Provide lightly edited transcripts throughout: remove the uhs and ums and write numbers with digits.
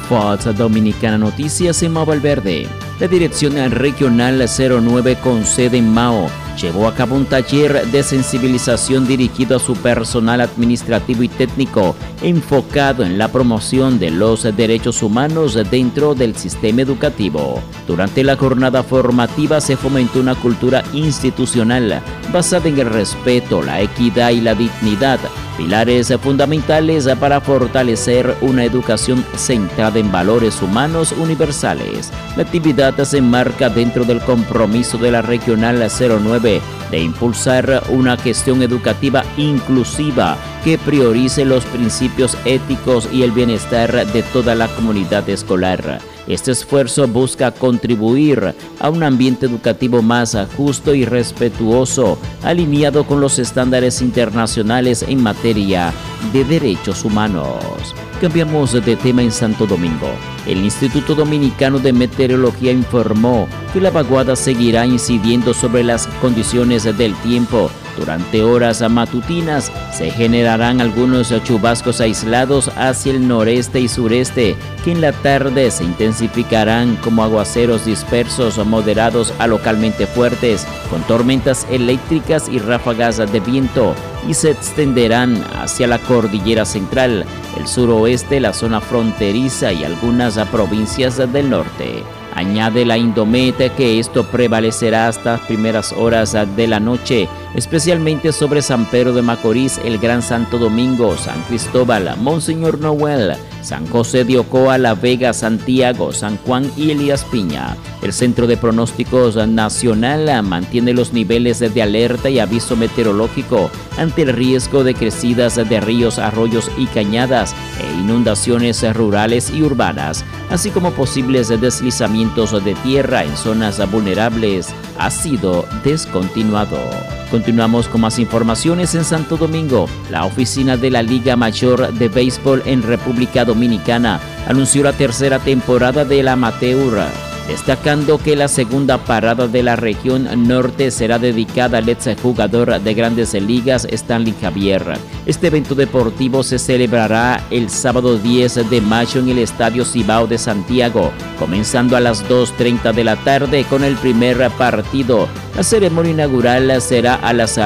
Fox Dominicana Noticias en Mao Valverde. La Dirección Regional 09 con sede en Mao llevó a cabo un taller de sensibilización dirigido a su personal administrativo y técnico, enfocado en la promoción de los derechos humanos dentro del sistema educativo. Durante la jornada formativa se fomentó una cultura institucional basada en el respeto, la equidad y la dignidad, pilares fundamentales para fortalecer una educación centrada en valores humanos universales. La actividad se enmarca dentro del compromiso de la Regional 09 de impulsar una gestión educativa inclusiva que priorice los principios éticos y el bienestar de toda la comunidad escolar. Este esfuerzo busca contribuir a un ambiente educativo más justo y respetuoso, alineado con los estándares internacionales en materia de derechos humanos. Cambiamos de tema en Santo Domingo. El Instituto Dominicano de Meteorología informó que la vaguada seguirá incidiendo sobre las condiciones del tiempo. Durante horas matutinas se generarán algunos chubascos aislados hacia el noreste y sureste, que en la tarde se intensificarán como aguaceros dispersos moderados a localmente fuertes, con tormentas eléctricas y ráfagas de viento, y se extenderán hacia la cordillera central, el suroeste, la zona fronteriza y algunas provincias del norte. Añade la Indomet que esto prevalecerá hasta las primeras horas de la noche, especialmente sobre San Pedro de Macorís, el Gran Santo Domingo, San Cristóbal, Monseñor Noel, San José de Ocoa, La Vega, Santiago, San Juan y Elías Piña. El Centro de Pronósticos Nacional mantiene los niveles de alerta y aviso meteorológico ante el riesgo de crecidas de ríos, arroyos y cañadas e inundaciones rurales y urbanas, así como posibles deslizamientos de tierra en zonas vulnerables. Ha sido descontinuado. Continuamos con más informaciones en Santo Domingo. La oficina de la Liga Mayor de Béisbol en República Dominicana anunció la tercera temporada del amateur, destacando que la segunda parada de la región norte será dedicada al exjugador de Grandes Ligas Stanley Javier. Este evento deportivo se celebrará el sábado 10 de mayo en el Estadio Cibao de Santiago, comenzando a las 2:30 de la tarde con el primer partido. La ceremonia inaugural será a las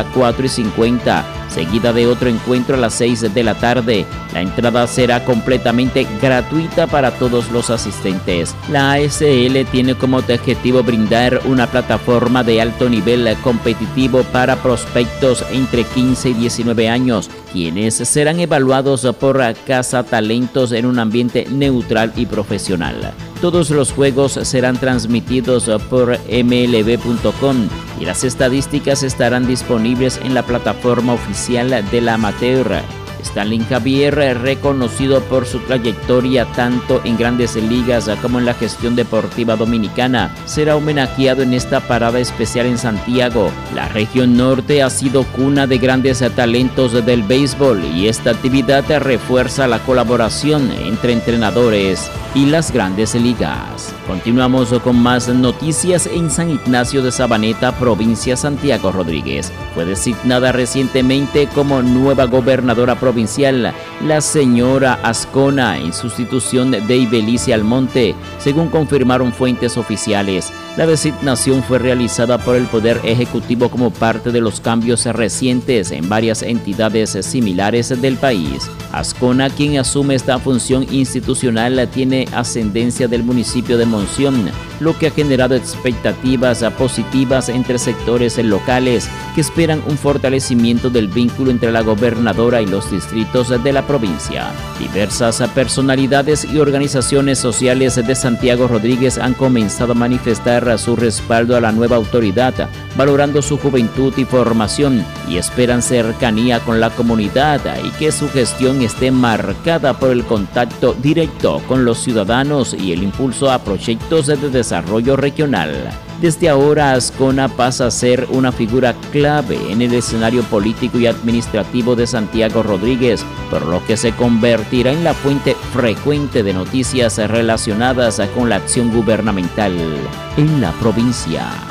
4:50, seguida de otro encuentro a las 6 de la tarde. La entrada será completamente gratuita para todos los asistentes. La ASL tiene como objetivo brindar una plataforma de alto nivel competitivo para prospectos entre 15 y 19 años, quienes serán evaluados por Casa Talentos en un ambiente neutral y profesional. Todos los juegos serán transmitidos por MLB.com y las estadísticas estarán disponibles en la plataforma oficial de la amateur. Stanley Javier, reconocido por su trayectoria tanto en Grandes Ligas como en la gestión deportiva dominicana, será homenajeado en esta parada especial en Santiago. La región norte ha sido cuna de grandes talentos del béisbol y esta actividad refuerza la colaboración entre entrenadores y las Grandes Ligas. Continuamos con más noticias en San Ignacio de Sabaneta, provincia Santiago Rodríguez. Fue designada recientemente como nueva gobernadora provincial la señora Ascona en sustitución de Ibelice Almonte, según confirmaron fuentes oficiales. La designación fue realizada por el Poder Ejecutivo como parte de los cambios recientes en varias entidades similares del país. Ascona, quien asume esta función institucional, tiene ascendencia del municipio de Monción, lo que ha generado expectativas positivas entre sectores locales que esperan un fortalecimiento del vínculo entre la gobernadora y los distritos de la provincia. Diversas personalidades y organizaciones sociales de Santiago Rodríguez han comenzado a manifestar su respaldo a la nueva autoridad, valorando su juventud y formación, y esperan cercanía con la comunidad y que su gestión esté marcada por el contacto directo con los ciudadanos y el impulso a proyectos de desarrollo regional. Desde ahora, Ascona pasa a ser una figura clave en el escenario político y administrativo de Santiago Rodríguez, por lo que se convertirá en la fuente frecuente de noticias relacionadas con la acción gubernamental en la provincia.